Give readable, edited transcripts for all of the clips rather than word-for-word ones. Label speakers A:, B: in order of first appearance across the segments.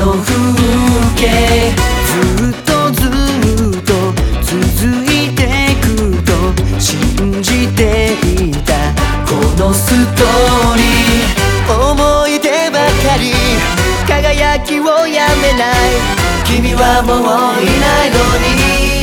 A: の風景ずっとずっと続いてくと信じていたこのストーリー思い出ばかり輝きをやめない君はもういないのに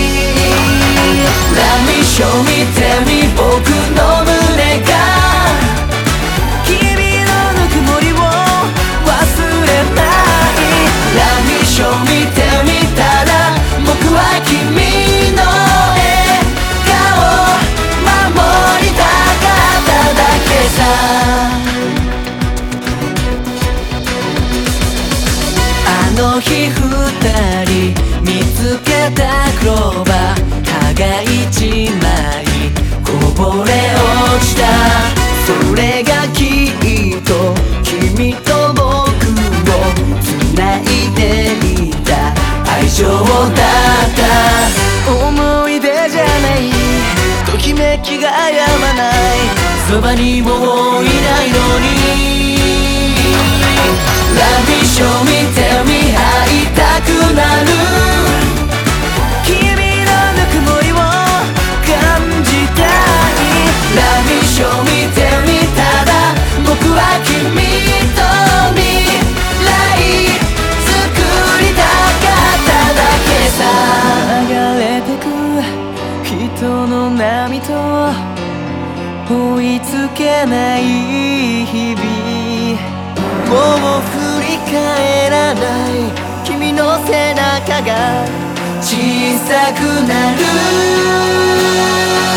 A: Let me show me tell me 僕の胸が君のぬくもりを忘れない Let me show me tell me ただ僕は君の笑顔守りたかっただけさあの日二人見つけたクローバー葉が一枚こぼれ落ちたそれがきっと君と僕を繋いでいた愛情だった思い出じゃないときめきがやまないそばにもういないのにLet me show me tell me 会いたくなる君のぬくもりを感じたい Let me show me tell me ただ僕は君と未来作りたかっただけさ流れてく人の波と追いつけない日々もう振り返らない君の背中が小さくなる